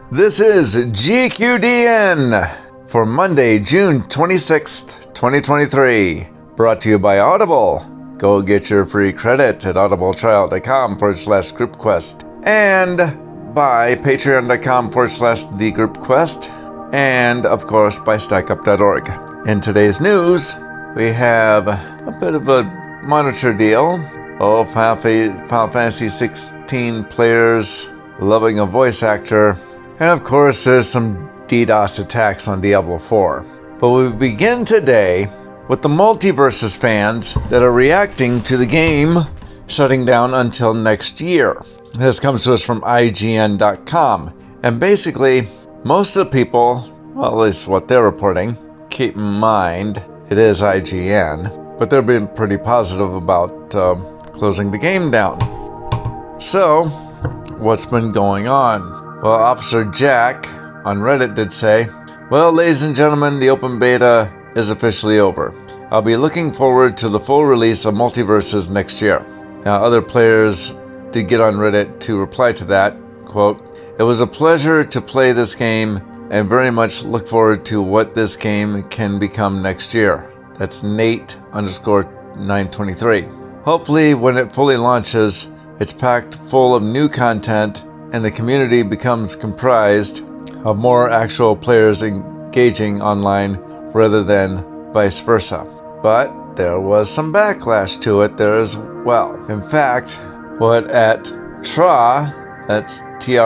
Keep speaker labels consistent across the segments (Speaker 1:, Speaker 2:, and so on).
Speaker 1: This is GQDN for Monday, June 26th, 2023. Brought to you by Audible. Go get your free credit at audibletrial.com/groupquest. And by patreon.com/thegroupquest. And, of course, by stackup.org. In today's news, we have a bit of a monitor deal. Final Fantasy 16 players loving a voice actor. And, of course, there's some DDoS attacks on Diablo 4. But we begin today with the Multiverses fans that are reacting to the game shutting down until next year. This comes to us from IGN.com. And basically, most of the people, well, at least what they're reporting, keep in mind, it is IGN, but they're being pretty positive about closing the game down. So, what's been going on? Well, Officer Jack on Reddit did say, well, ladies and gentlemen, the open beta is officially over. I'll be looking forward to the full release of Multiverses next year. Now, other players did get on Reddit to reply to that, quote, it was a pleasure to play this game and very much look forward to what this game can become next year. That's Nate_923. Hopefully, when it fully launches, it's packed full of new content and the community becomes comprised of more actual players engaging online rather than vice versa. But there was some backlash to it there as well. In fact, what at TRAHH, that's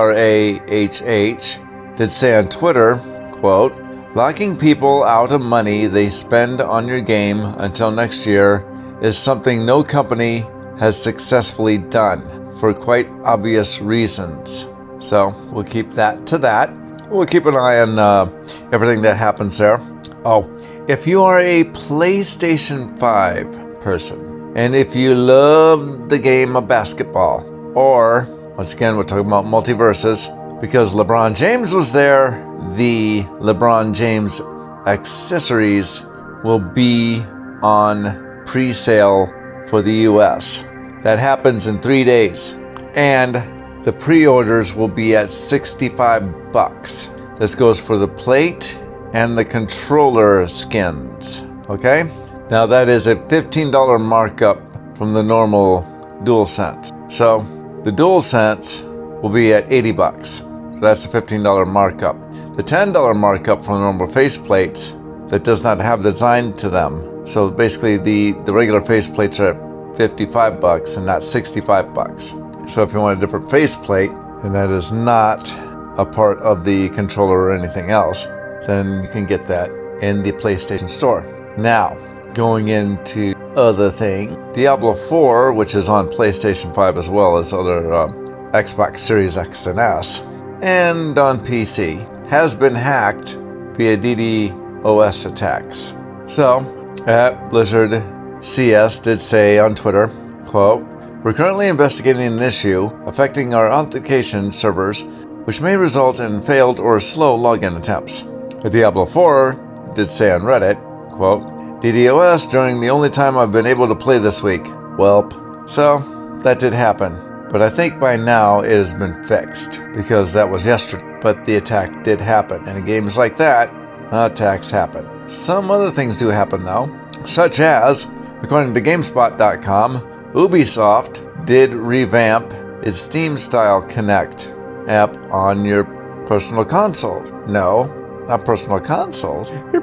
Speaker 1: TRAHH, did say on Twitter, quote, locking people out of money they spend on your game until next year is something no company has successfully done for quite obvious reasons. So we'll keep that to that. We'll keep an eye on everything that happens there. Oh, if you are a PlayStation 5 person, and if you love the game of basketball, or, once again, we're talking about Multiverses, because LeBron James was there, the LeBron James accessories will be on pre-sale for the US. That happens in 3 days. And the pre-orders will be at $65. This goes for the plate and the controller skins. Okay? Now that is a $15 markup from the normal DualSense. So the DualSense will be at $80. So that's a $15 markup. The $10 markup from the normal faceplates that does not have design to them. So basically the regular faceplates are at $55 and not $65. So if you want a different faceplate, and that is not a part of the controller or anything else, then you can get that in the PlayStation Store. Now, going into other thing, Diablo 4, which is on PlayStation 5 as well as other Xbox Series X and S, and on PC, has been hacked via DDoS attacks. So, at Blizzard CS did say on Twitter, quote, we're currently investigating an issue affecting our authentication servers, which may result in failed or slow login attempts. Diablo 4 did say on Reddit, quote, DDoS during the only time I've been able to play this week. Welp. So, that did happen. But I think by now it has been fixed, because that was yesterday. But the attack did happen. And in games like that, attacks happen. Some other things do happen though, such as, according to GameSpot.com, Ubisoft did revamp its Steam-style Connect app on your personal consoles. No, not personal consoles, your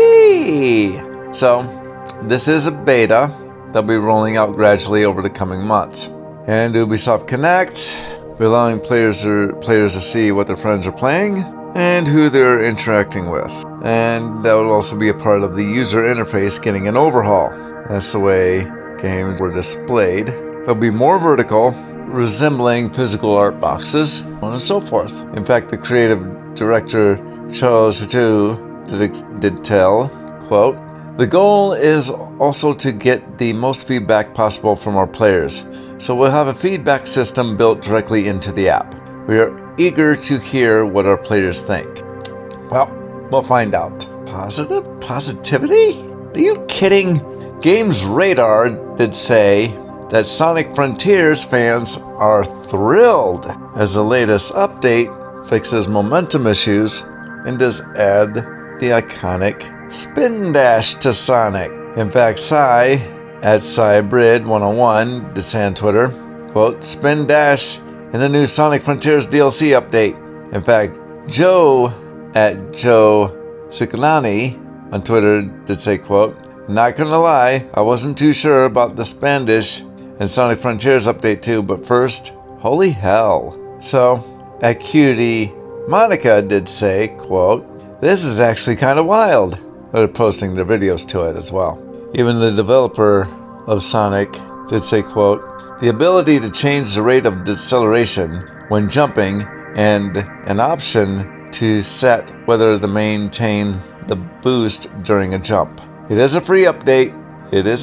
Speaker 1: PC! So, this is a beta that'll be rolling out gradually over the coming months. And Ubisoft Connect, allowing players to see what their friends are playing and who they're interacting with. And that will also be a part of the user interface getting an overhaul. That's the way games were displayed. They'll be more vertical, resembling physical art boxes, so on and so forth. In fact, the creative director Charles Hatu did tell, quote, the goal is also to get the most feedback possible from our players, so we'll have a feedback system built directly into the app. We are eager to hear what our players think. Well, we'll find out. Positivity? Are you kidding? Games Radar did say that Sonic Frontiers fans are thrilled as the latest update fixes momentum issues and does add the iconic spin dash to Sonic. In fact, at Cybrid101 did say on Twitter, quote, spin dash in the new Sonic Frontiers DLC update. In fact, Joe at Joe Ciclani on Twitter did say, quote, not gonna lie, I wasn't too sure about the Spandish and Sonic Frontiers update too, but first, holy hell. So, at Cutie Monica did say, quote, this is actually kind of wild. They're posting their videos to it as well. Even the developer of Sonic did say, quote, the ability to change the rate of deceleration when jumping and an option to set whether to maintain the boost during a jump. It is a free update. It's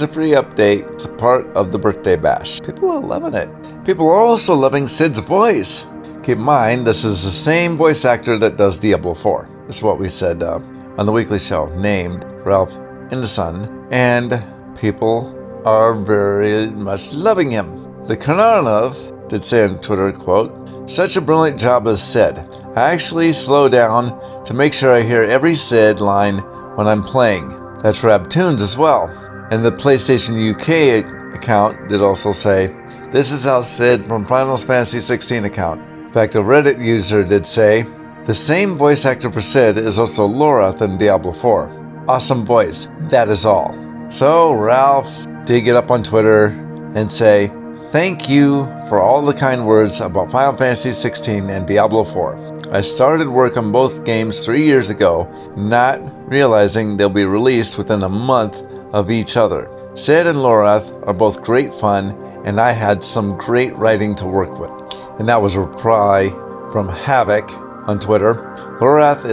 Speaker 1: a part of the birthday bash. People are loving it. People are also loving Sid's voice. Keep in mind, this is the same voice actor that does Diablo 4. That's what we said on the weekly show, named Ralph Ineson, and people are very much loving him. The Konarnov did say on Twitter, quote, such a brilliant job as Sid. I actually slow down to make sure I hear every Sid line when I'm playing. That's Rabtoons as well. And the PlayStation UK account did also say, this is how Sid from Final Fantasy 16 account. In fact, a Reddit user did say, the same voice actor for Sid is also Lorath in Diablo 4. Awesome voice, that is all. So Ralph did get up on Twitter and say, thank you for all the kind words about Final Fantasy 16 and Diablo 4. I started work on both games 3 years ago, not realizing they'll be released within a month of each other. Sid and Lorath are both great fun, and I had some great writing to work with. And that was a reply from Havoc on Twitter. Lorath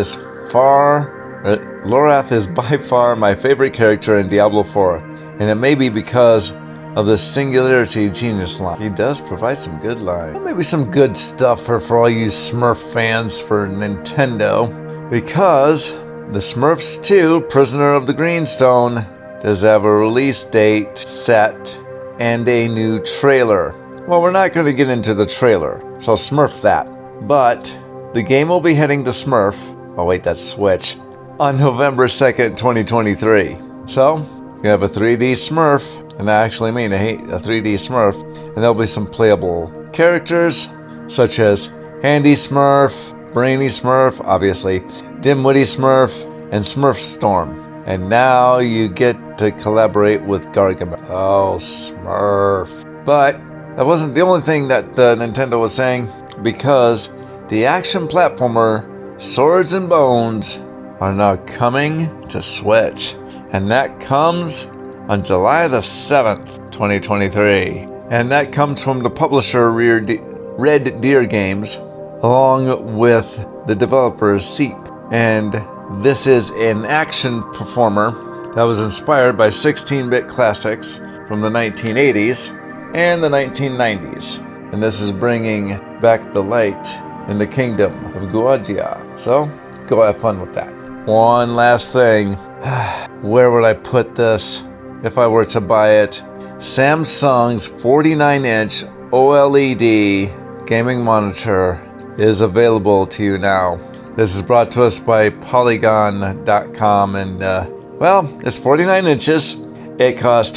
Speaker 1: is by far my favorite character in Diablo 4, and it may be because of the Singularity Genius line. He does provide some good lines. Maybe some good stuff for all you Smurf fans for Nintendo, because the Smurfs 2, Prisoner of the Greenstone, does have a release date set and a new trailer. Well, we're not going to get into the trailer, so I'll Smurf that. But the game will be heading to Smurf, oh wait, that's Switch, on November 2nd, 2023. So, you have a 3D Smurf, and I actually mean a 3D Smurf, and there'll be some playable characters, such as Handy Smurf, Brainy Smurf, obviously, Dimwitty Smurf, and Smurf Storm. And now you get to collaborate with Gargamel. Oh, Smurf. But that wasn't the only thing that Nintendo was saying, because the action platformer Swords and Bones are now coming to Switch. And that comes on July the 7th, 2023. And that comes from the publisher Red Deer Games, along with the developers Seep. And this is an action performer that was inspired by 16-bit classics from the 1980s and the 1990s. And this is bringing back the light in the kingdom of Guadia. So, go have fun with that. One last thing. Where would I put this if I were to buy it? Samsung's 49-inch OLED gaming monitor is available to you now. This is brought to us by Polygon.com, and well, it's 49 inches. It costs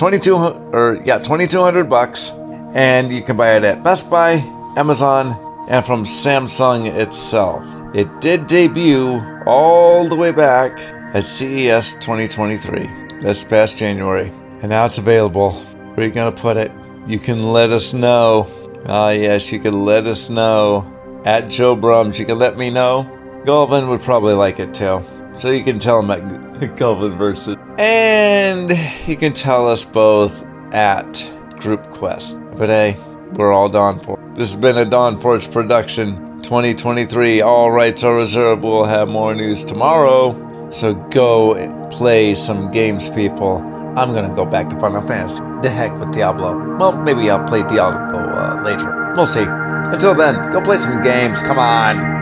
Speaker 1: $2,200, and you can buy it at Best Buy, Amazon, and from Samsung itself. It did debut all the way back at CES 2023, this past January, and now it's available. Where are you going to put it? You can let us know. Ah, yes, you can let us know. At Joe Brums, you can let me know. Galvin would probably like it too. So you can tell him at Galvin Versus. And you can tell us both at Group Quest. But hey, we're all Dawn Forge. This has been a Dawn Forge production 2023. All rights are reserved. We'll have more news tomorrow. So go play some games, people. I'm going to go back to Final Fantasy. The heck with Diablo. Well, maybe I'll play Diablo later. We'll see. Until then, go play some games. Come on.